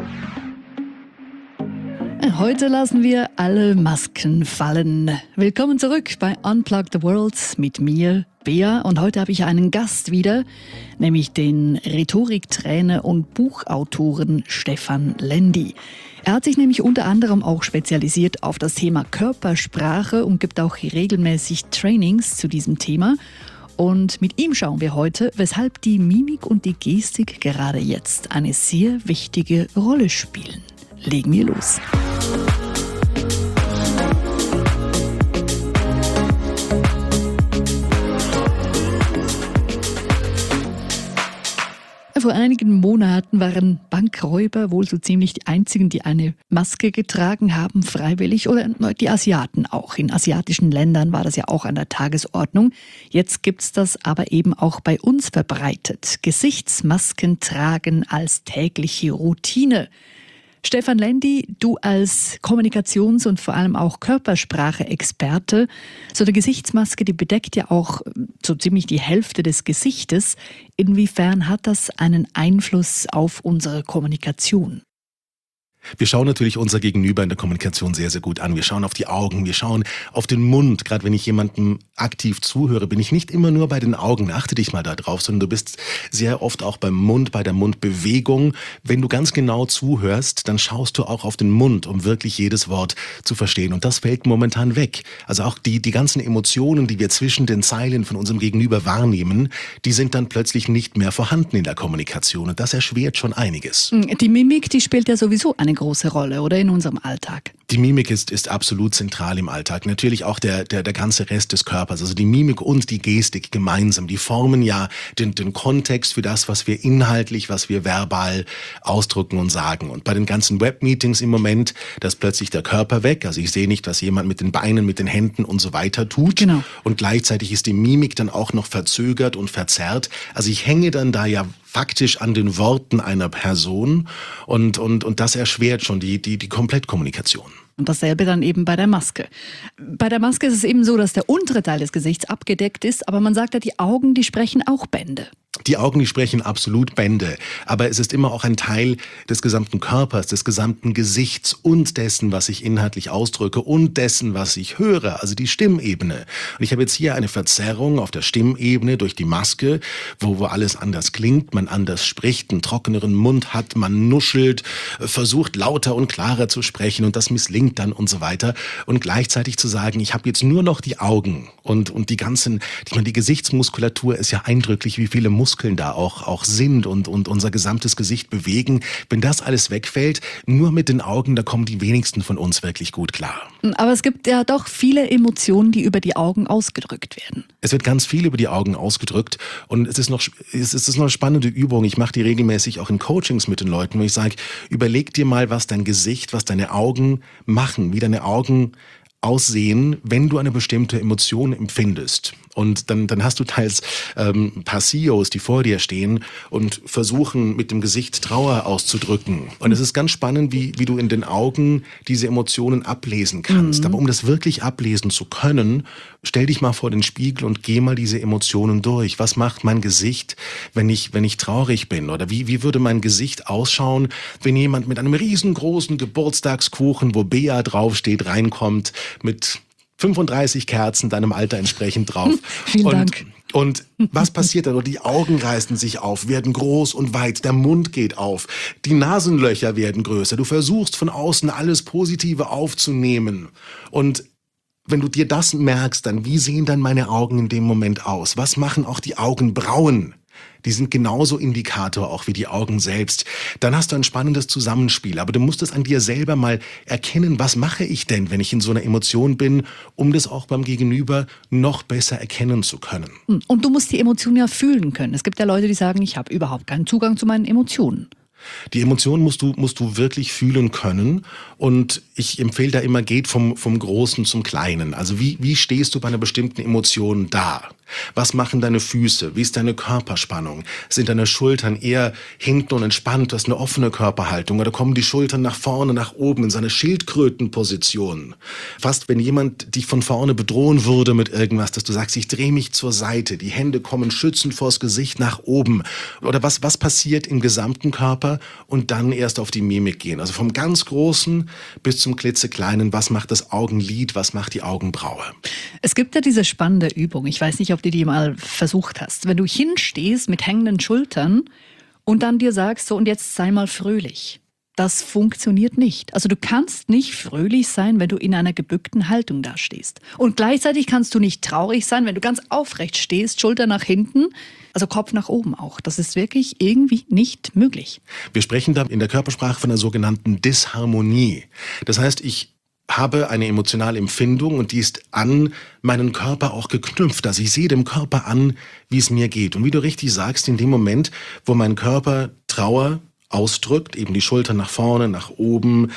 Heute lassen wir alle Masken fallen. Willkommen zurück bei Unplug the World mit mir, Bea. Und heute habe ich einen Gast wieder, nämlich den Rhetoriktrainer und Buchautoren Stefan Lendi. Er hat sich nämlich unter anderem auch spezialisiert auf das Thema Körpersprache und gibt auch regelmäßig Trainings zu diesem Thema. Und mit ihm schauen wir heute, weshalb die Mimik und die Gestik gerade jetzt eine sehr wichtige Rolle spielen. Legen wir los. Vor einigen Monaten waren Bankräuber wohl so ziemlich die einzigen, die eine Maske getragen haben, freiwillig, oder die Asiaten auch. In asiatischen Ländern war das ja auch an der Tagesordnung. Jetzt gibt's das aber eben auch bei uns verbreitet. Gesichtsmasken tragen als tägliche Routine. Stefan Lendi, du als Kommunikations- und vor allem auch Körpersprache-Experte, so eine Gesichtsmaske, die bedeckt ja auch so ziemlich die Hälfte des Gesichtes. Inwiefern hat das einen Einfluss auf unsere Kommunikation? Wir schauen natürlich unser Gegenüber in der Kommunikation sehr, sehr gut an. Wir schauen auf die Augen, wir schauen auf den Mund. Gerade wenn ich jemandem aktiv zuhöre, bin ich nicht immer nur bei den Augen, achte dich mal da drauf, sondern du bist sehr oft auch beim Mund, bei der Mundbewegung. Wenn du ganz genau zuhörst, dann schaust du auch auf den Mund, um wirklich jedes Wort zu verstehen. Und das fällt momentan weg. Also auch die ganzen Emotionen, die wir zwischen den Zeilen von unserem Gegenüber wahrnehmen, die sind dann plötzlich nicht mehr vorhanden in der Kommunikation. Und das erschwert schon einiges. Die Mimik, die spielt ja sowieso eine große Rolle, oder, in unserem Alltag? Die Mimik ist absolut zentral im Alltag. Natürlich auch der ganze Rest des Körpers. Also die Mimik und die Gestik gemeinsam. Die formen ja den Kontext für das, was wir inhaltlich, was wir verbal ausdrücken und sagen. Und bei den ganzen Webmeetings im Moment, da ist plötzlich der Körper weg. Also ich sehe nicht, was jemand mit den Beinen, mit den Händen und so weiter tut. Genau. Und gleichzeitig ist die Mimik dann auch noch verzögert und verzerrt. Also ich hänge dann da ja faktisch an den Worten einer Person und das erschwert schon die Komplettkommunikation. Und dasselbe dann eben bei der Maske. Bei der Maske ist es eben so, dass der untere Teil des Gesichts abgedeckt ist, aber man sagt ja, die Augen, die sprechen auch Bände. Die Augen, die sprechen absolut Bände, aber es ist immer auch ein Teil des gesamten Körpers, des gesamten Gesichts und dessen, was ich inhaltlich ausdrücke und dessen, was ich höre, also die Stimmebene. Und ich habe jetzt hier eine Verzerrung auf der Stimmebene durch die Maske, wo alles anders klingt, man anders spricht, einen trockeneren Mund hat, man nuschelt, versucht lauter und klarer zu sprechen und das misslingt dann und so weiter. Und gleichzeitig zu sagen, ich habe jetzt nur noch die Augen und die Gesichtsmuskulatur ist ja eindrücklich, wie viele Muskeln da auch sind und unser gesamtes Gesicht bewegen. Wenn das alles wegfällt, nur mit den Augen, da kommen die wenigsten von uns wirklich gut klar. Aber es gibt ja doch viele Emotionen, die über die Augen ausgedrückt werden. Es wird ganz viel über die Augen ausgedrückt und es ist noch eine spannende Übung. Ich mache die regelmäßig auch in Coachings mit den Leuten, wo ich sage, überleg dir mal, was dein Gesicht, was deine Augen machen, wie deine Augen aussehen, wenn du eine bestimmte Emotion empfindest. Und dann hast du teils ein paar CEOs, die vor dir stehen und versuchen mit dem Gesicht Trauer auszudrücken. Und es ist ganz spannend, wie du in den Augen diese Emotionen ablesen kannst. Aber um das wirklich ablesen zu können, stell dich mal vor den Spiegel und geh mal diese Emotionen durch. Was macht mein Gesicht, wenn ich traurig bin? Oder wie würde mein Gesicht ausschauen, wenn jemand mit einem riesengroßen Geburtstagskuchen, wo Bea draufsteht, reinkommt mit 35 Kerzen deinem Alter entsprechend drauf. Vielen Dank. Und was passiert dann? Die Augen reißen sich auf, werden groß und weit, der Mund geht auf, die Nasenlöcher werden größer. Du versuchst von außen alles Positive aufzunehmen. Und wenn du dir das merkst, dann wie sehen dann meine Augen in dem Moment aus? Was machen auch die Augenbrauen? Die sind genauso Indikator auch wie die Augen selbst. Dann hast du ein spannendes Zusammenspiel. Aber du musst es an dir selber mal erkennen, was mache ich denn, wenn ich in so einer Emotion bin, um das auch beim Gegenüber noch besser erkennen zu können. Und du musst die Emotionen ja fühlen können. Es gibt ja Leute, die sagen, ich habe überhaupt keinen Zugang zu meinen Emotionen. Die Emotionen musst du wirklich fühlen können. Und ich empfehle da immer, geht vom Großen zum Kleinen. Also wie stehst du bei einer bestimmten Emotion da? Was machen deine Füße? Wie ist deine Körperspannung? Sind deine Schultern eher hinten und entspannt? Du hast eine offene Körperhaltung. Oder kommen die Schultern nach vorne, nach oben in seine Schildkrötenposition? Fast, wenn jemand dich von vorne bedrohen würde mit irgendwas, dass du sagst, ich drehe mich zur Seite. Die Hände kommen schützend vors Gesicht nach oben. Oder was passiert im gesamten Körper, Körper und dann erst auf die Mimik gehen. Also vom ganz Großen bis zum klitzekleinen, was macht das Augenlid, was macht die Augenbraue. Es gibt ja diese spannende Übung, ich weiß nicht, ob du die mal versucht hast. Wenn du hinstehst mit hängenden Schultern und dann dir sagst, so und jetzt sei mal fröhlich. Das funktioniert nicht. Also du kannst nicht fröhlich sein, wenn du in einer gebückten Haltung dastehst. Und gleichzeitig kannst du nicht traurig sein, wenn du ganz aufrecht stehst, Schulter nach hinten, also Kopf nach oben auch. Das ist wirklich irgendwie nicht möglich. Wir sprechen da in der Körpersprache von einer sogenannten Disharmonie. Das heißt, ich habe eine emotionale Empfindung und die ist an meinen Körper auch geknüpft. Also ich sehe dem Körper an, wie es mir geht. Und wie du richtig sagst, in dem Moment, wo mein Körper Trauer ausdrückt, eben die Schultern nach vorne, nach oben,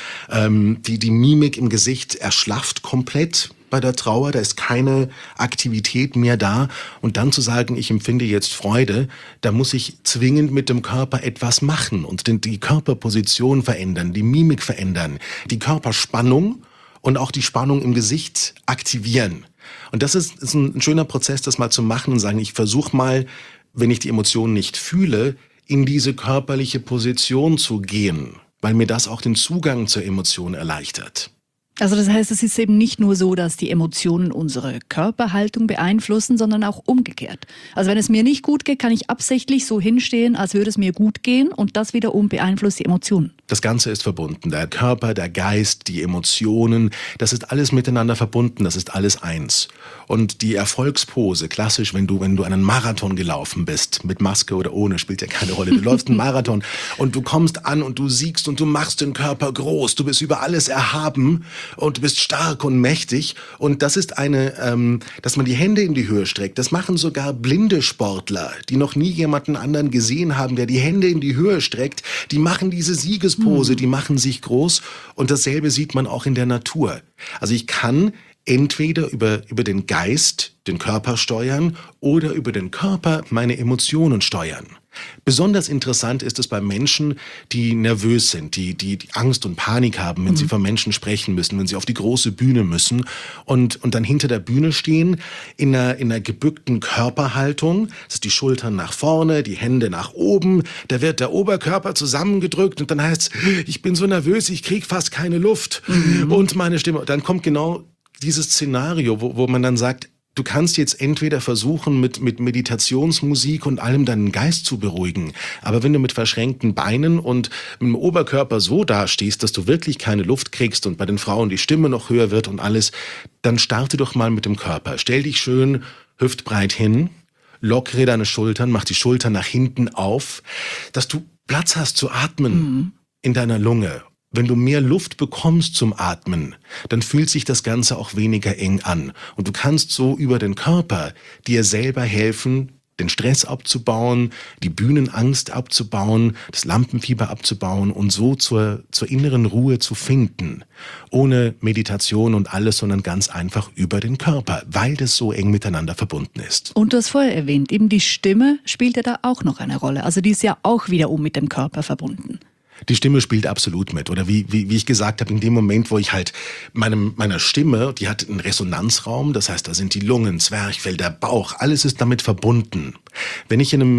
die Mimik im Gesicht erschlafft komplett bei der Trauer, da ist keine Aktivität mehr da und dann zu sagen, ich empfinde jetzt Freude, da muss ich zwingend mit dem Körper etwas machen und die Körperposition verändern, die Mimik verändern, die Körperspannung und auch die Spannung im Gesicht aktivieren. Und das ist ein schöner Prozess, das mal zu machen und sagen, ich versuche mal, wenn ich die Emotionen nicht fühle, in diese körperliche Position zu gehen, weil mir das auch den Zugang zur Emotion erleichtert. Also das heißt, es ist eben nicht nur so, dass die Emotionen unsere Körperhaltung beeinflussen, sondern auch umgekehrt. Also wenn es mir nicht gut geht, kann ich absichtlich so hinstehen, als würde es mir gut gehen und das wiederum beeinflusst die Emotionen. Das Ganze ist verbunden. Der Körper, der Geist, die Emotionen, das ist alles miteinander verbunden, das ist alles eins. Und die Erfolgspose, klassisch, wenn du einen Marathon gelaufen bist, mit Maske oder ohne, spielt ja keine Rolle. Du läufst einen Marathon und du kommst an und du siegst und du machst den Körper groß, du bist über alles erhaben und du bist stark und mächtig. Und das ist dass man die Hände in die Höhe streckt. Das machen sogar blinde Sportler, die noch nie jemanden anderen gesehen haben, der die Hände in die Höhe streckt. Die machen diese Siegespose, die machen sich groß. Und dasselbe sieht man auch in der Natur. Also ich kann entweder über den Geist den Körper steuern oder über den Körper meine Emotionen steuern. Besonders interessant ist es bei Menschen, die nervös sind, die Angst und Panik haben, wenn sie vor Menschen sprechen müssen, wenn sie auf die große Bühne müssen und dann hinter der Bühne stehen in einer gebückten Körperhaltung. Das ist die Schultern nach vorne, die Hände nach oben, da wird der Oberkörper zusammengedrückt und dann heißt es, ich bin so nervös, ich krieg fast keine Luft und meine Stimme. Dann kommt genau dieses Szenario, wo man dann sagt, du kannst jetzt entweder versuchen, mit Meditationsmusik und allem deinen Geist zu beruhigen, aber wenn du mit verschränkten Beinen und mit dem Oberkörper so dastehst, dass du wirklich keine Luft kriegst und bei den Frauen die Stimme noch höher wird und alles, dann starte doch mal mit dem Körper. Stell dich schön hüftbreit hin, lockere deine Schultern, mach die Schultern nach hinten auf, dass du Platz hast zu atmen in deiner Lunge. Wenn du mehr Luft bekommst zum Atmen, dann fühlt sich das Ganze auch weniger eng an. Und du kannst so über den Körper dir selber helfen, den Stress abzubauen, die Bühnenangst abzubauen, das Lampenfieber abzubauen und so zur inneren Ruhe zu finden. Ohne Meditation und alles, sondern ganz einfach über den Körper, weil das so eng miteinander verbunden ist. Und du hast vorher erwähnt, eben die Stimme spielt ja da auch noch eine Rolle. Also die ist ja auch wiederum mit dem Körper verbunden. Die Stimme spielt absolut mit. Oder wie ich gesagt habe, in dem Moment, wo ich halt meiner Stimme, die hat einen Resonanzraum, das heißt, da sind die Lungen, Zwerchfell, der Bauch, alles ist damit verbunden. Wenn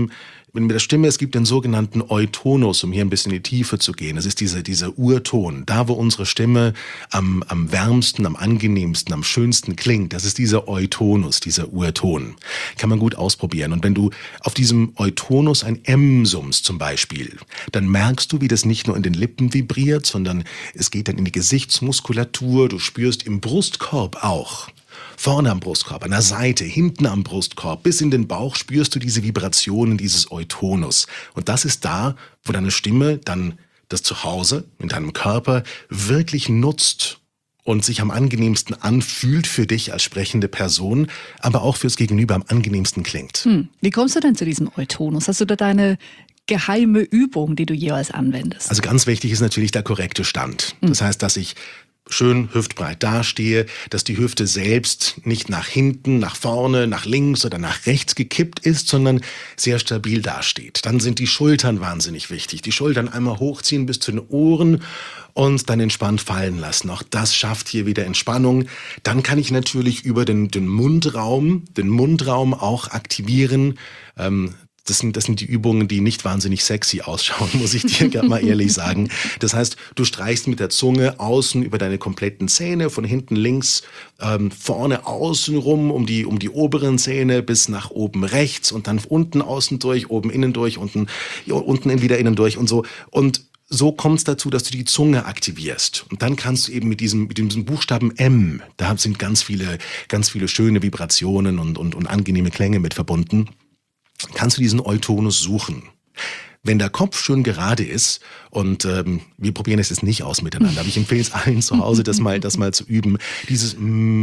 mit der Stimme, es gibt den sogenannten Eutonus, um hier ein bisschen in die Tiefe zu gehen. Das ist dieser Urton, da wo unsere Stimme am wärmsten, am angenehmsten, am schönsten klingt. Das ist dieser Eutonus, dieser Urton. Kann man gut ausprobieren. Und wenn du auf diesem Eutonus ein M summst zum Beispiel, dann merkst du, wie das nicht nur in den Lippen vibriert, sondern es geht dann in die Gesichtsmuskulatur. Du spürst im Brustkorb auch. Vorne am Brustkorb, an der Seite, hinten am Brustkorb, bis in den Bauch spürst du diese Vibrationen, dieses Eutonus. Und das ist da, wo deine Stimme dann das Zuhause in deinem Körper wirklich nutzt und sich am angenehmsten anfühlt für dich als sprechende Person, aber auch fürs Gegenüber am angenehmsten klingt. Wie kommst du denn zu diesem Eutonus? Hast du da deine geheime Übung, die du jeweils anwendest? Also ganz wichtig ist natürlich der korrekte Stand. Das heißt, dass ich schön hüftbreit dastehe, dass die Hüfte selbst nicht nach hinten, nach vorne, nach links oder nach rechts gekippt ist, sondern sehr stabil dasteht. Dann sind die Schultern wahnsinnig wichtig. Die Schultern einmal hochziehen bis zu den Ohren und dann entspannt fallen lassen. Auch das schafft hier wieder Entspannung. Dann kann ich natürlich über den Mundraum auch aktivieren. Das sind die Übungen, die nicht wahnsinnig sexy ausschauen, muss ich dir gerade mal ehrlich sagen. Das heißt, du streichst mit der Zunge außen über deine kompletten Zähne, von hinten links, vorne außen rum, um die oberen Zähne bis nach oben rechts und dann unten außen durch, oben innen durch, unten wieder innen durch und so. Und so kommt es dazu, dass du die Zunge aktivierst. Und dann kannst du eben mit diesem Buchstaben M, da sind ganz viele schöne Vibrationen und angenehme Klänge mit verbunden, kannst du diesen Eutonus suchen. Wenn der Kopf schön gerade ist, und wir probieren es jetzt nicht aus miteinander, aber ich empfehle es allen zu Hause, das mal zu üben, dieses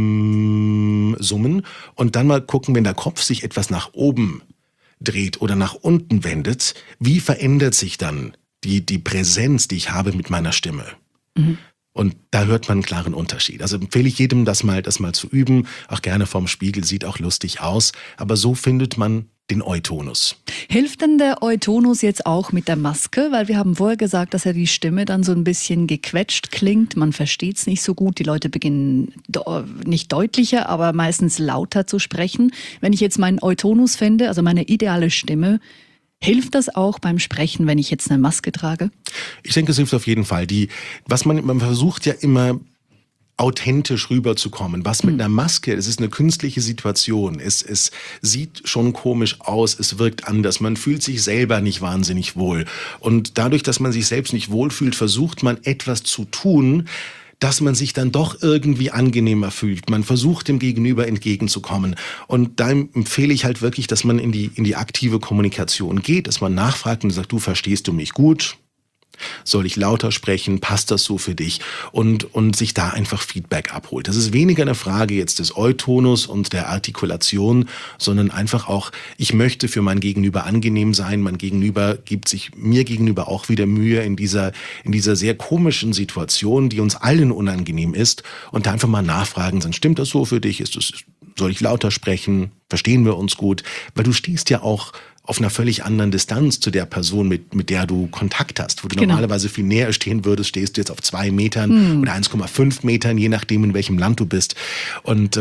Summen und dann mal gucken, wenn der Kopf sich etwas nach oben dreht oder nach unten wendet, wie verändert sich dann die Präsenz, die ich habe mit meiner Stimme. Mhm. Und da hört man einen klaren Unterschied. Also empfehle ich jedem, das mal zu üben, auch gerne vorm Spiegel, sieht auch lustig aus, aber so findet man den Eutonus. Hilft denn der Eutonus jetzt auch mit der Maske? Weil wir haben vorher gesagt, dass ja die Stimme dann so ein bisschen gequetscht klingt. Man versteht es nicht so gut. Die Leute beginnen nicht deutlicher, aber meistens lauter zu sprechen. Wenn ich jetzt meinen Eutonus finde, also meine ideale Stimme, hilft das auch beim Sprechen, wenn ich jetzt eine Maske trage? Ich denke, es hilft auf jeden Fall. Man versucht ja immer authentisch rüberzukommen. Was mit einer Maske, es ist eine künstliche Situation. Es sieht schon komisch aus, es wirkt anders. Man fühlt sich selber nicht wahnsinnig wohl. Und dadurch, dass man sich selbst nicht wohlfühlt, versucht man etwas zu tun, dass man sich dann doch irgendwie angenehmer fühlt. Man versucht dem Gegenüber entgegenzukommen. Und da empfehle ich halt wirklich, dass man in die aktive Kommunikation geht, dass man nachfragt und sagt, du, verstehst du mich gut? Soll ich lauter sprechen? Passt das so für dich? Und sich da einfach Feedback abholt. Das ist weniger eine Frage jetzt des Eutonus und der Artikulation, sondern einfach auch, ich möchte für mein Gegenüber angenehm sein. Mein Gegenüber gibt sich mir gegenüber auch wieder Mühe in dieser sehr komischen Situation, die uns allen unangenehm ist. Und da einfach mal nachfragen, dann stimmt das so für dich? Soll ich lauter sprechen? Verstehen wir uns gut? Weil du stehst ja auch auf einer völlig anderen Distanz zu der Person, mit der du Kontakt hast. Wo du normalerweise viel näher stehen würdest, stehst du jetzt auf 2 Metern oder 1,5 Metern, je nachdem, in welchem Land du bist. Und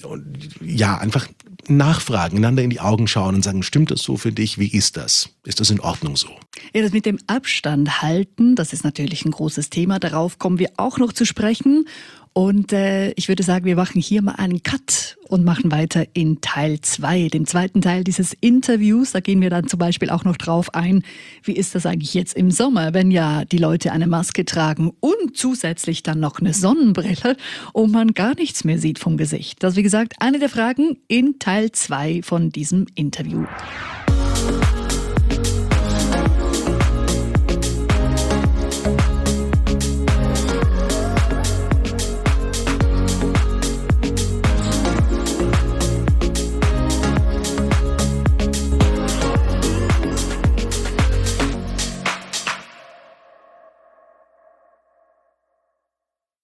einfach nachfragen, einander in die Augen schauen und sagen, stimmt das so für dich? Wie ist das? Ist das in Ordnung so? Ja, das mit dem Abstand halten, das ist natürlich ein großes Thema. Darauf kommen wir auch noch zu sprechen. Und ich würde sagen, wir machen hier mal einen Cut und machen weiter in Teil 2, dem zweiten Teil dieses Interviews. Da gehen wir dann zum Beispiel auch noch drauf ein, wie ist das eigentlich jetzt im Sommer, wenn ja die Leute eine Maske tragen und zusätzlich dann noch eine Sonnenbrille und man gar nichts mehr sieht vom Gesicht. Das ist, wie gesagt, eine der Fragen in Teil 2 von diesem Interview.